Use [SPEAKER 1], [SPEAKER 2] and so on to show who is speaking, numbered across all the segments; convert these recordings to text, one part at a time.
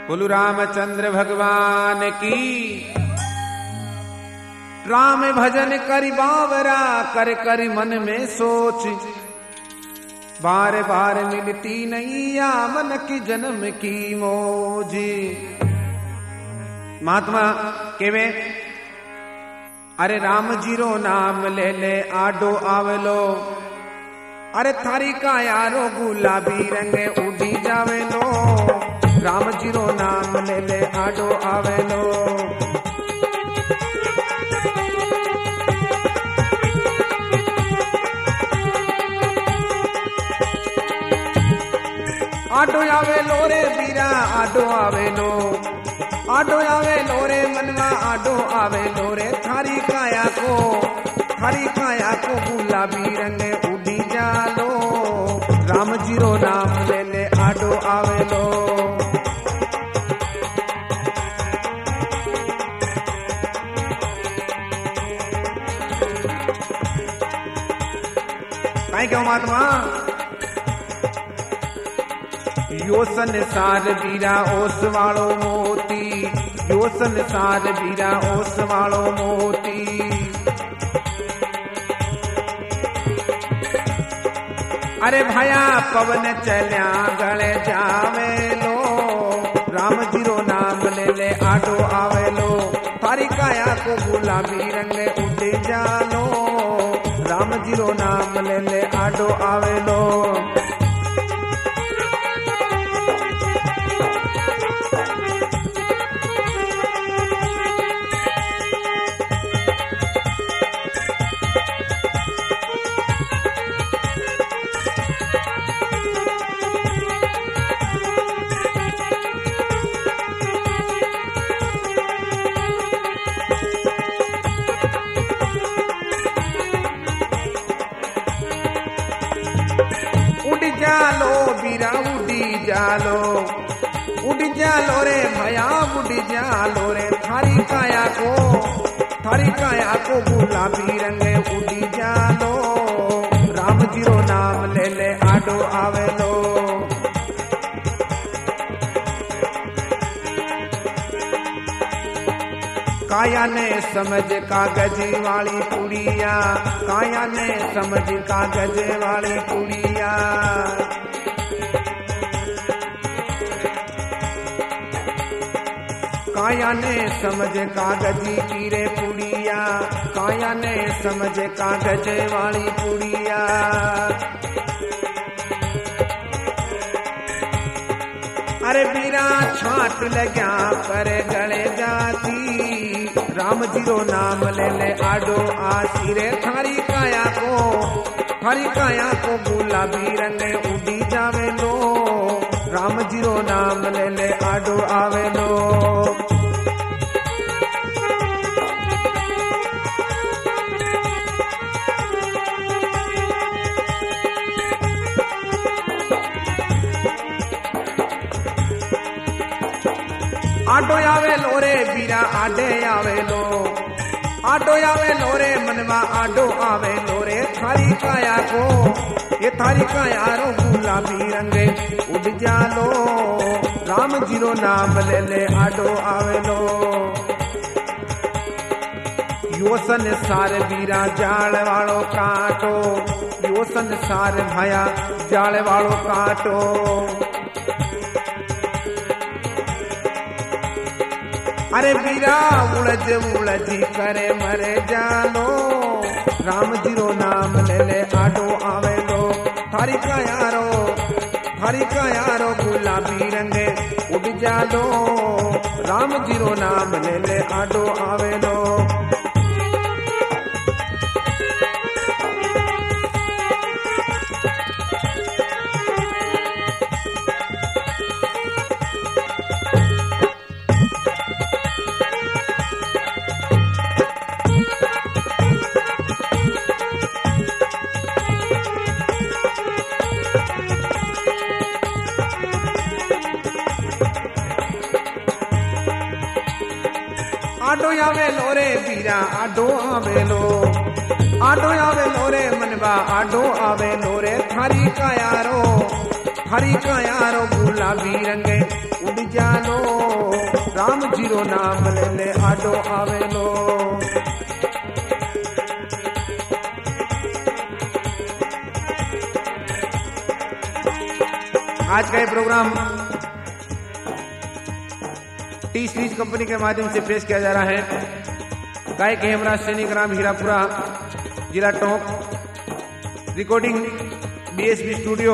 [SPEAKER 1] बोलू रामचंद्र भगवान की। राम भजन करि बावरा, कर कर मन में सोच, बार बार मिलती नैया मन की जन्म की मौज। महात्मा केवे अरे राम जीरो नाम ले ले आडो आवलो, अरे थारी का यारो गुलाबी रंगे उड़ी जावेलो। राम जीरो नाम ले ले आडो आवेलो। आडो आवेलो रे बीरा आडो आवेलो, आडो आवेलो रे मनवा आडो आवेलो रे। थारी काया को गुलाबी रंगे उड़ी जालो। राम जीरो नाम ले ले आडो आवेलो। काई क्यों महात्मा यो संसार बीरा ओस वालो मोती, यो संसार बीरा ओस वालो मोती। अरे भया पवन चल्या गले जावेलो। राम जीरो नाम ले ले आडो आवेलो। थारी काया को गुलाबी रंगे उड़े जालो। राम जीरो नाम ले ले आडो आवेलो। जालो बीरा उड़ी जालो, उड़ी जालो रे भया उड़ी जालो रे। थारी काया को गुलाबी रंगे उड़ी जालो। राम जीरो नाम ले ले आडो आवेलो। काया ने समझ कागज वाली पुड़िया, काया ने समझ कागज वाली पुड़िया। काया ने समझ कागजी की रे पुड़िया, काया ने समझ कागज वाली पुड़िया। अरे बीरा छाट लग्या पर गले जाती। राम जीरो नाम ले ले आडो आसी रे। थारी काया को गुलाबी रंगे उड़ी जावेलो। राम जीरो नाम ले ले आडो आवेलो। आडो आवेलो रे बीरा आडे आवेलो, आडो आवेलो रे मनवा आडो आवेलो रे। थारी काया रो गुलाबी रंगे उड़ जालो। राम जीरो नाम ले ले आडो आवेलो। यो संसार बीरा जाल वालो काटो, यो संसार भया जाल वालो काटो। अरे बीरा उलझी करे मरे जालो। राम जीरो नाम ले ले आडो आवेलो। थारी का यारो गुलाबी रंगे उड़ जालो। राम जीरो नाम ले ले आडो आवेलो। आडो आवेलो रे बीरा आडो आवेलो, आडो आवेलो रे मनवा आडो आवेलो रे। थारी का यारो गुलाबी रंगे उड़ जालो, राम जी रो नाम ले ले आडो आवेलो। आज का ये प्रोग्राम टी सीरीज कंपनी के माध्यम से पेश किया जा रहा है। गायक हेमराज सैनी, ग्राम हीरापुरा, जिला टोंक, रिकॉर्डिंग BSB स्टूडियो।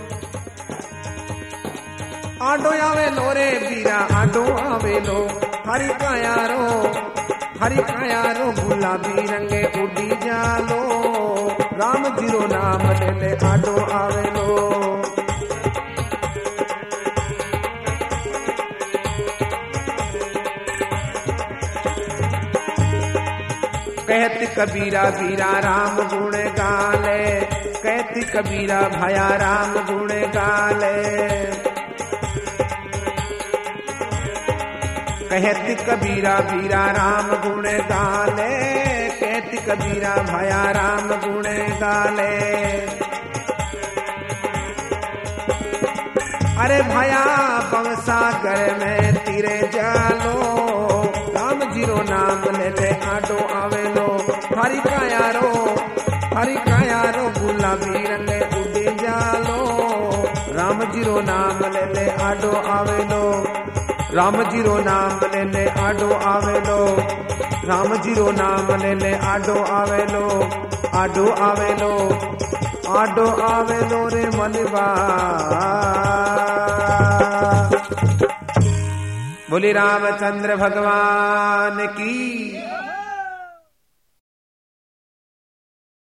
[SPEAKER 1] आडो आवेलो रे बीरा आडो आवेलो, हरि का यारो गुलाबी रंगे उड़ी जालो, राम जी रो नाम ले ले आडो आवेलो। कहती कबीरा बीरा राम गुण गाले, कहती कबीरा भाया राम गुण गाले। कहती कबीरा बीरा राम गुण गाले, कहती कबीरा भाया राम गुण गाले। अरे भाया भवसागर में तीरे जालो, राम जी रो नाम ले ले आडो आवेलो। हरि का यारो गुलाबी रंगे उड़ी जालो, राम जी रो नाम ले ले आडो आवेलो। राम जी रो नाम ले ले आडो आवेलो, राम जी रो नाम ले ले आडो आवेलो। आडो आवेलो, आडो आवेलो रे मनवा। बोली रामचंद्र भगवान की।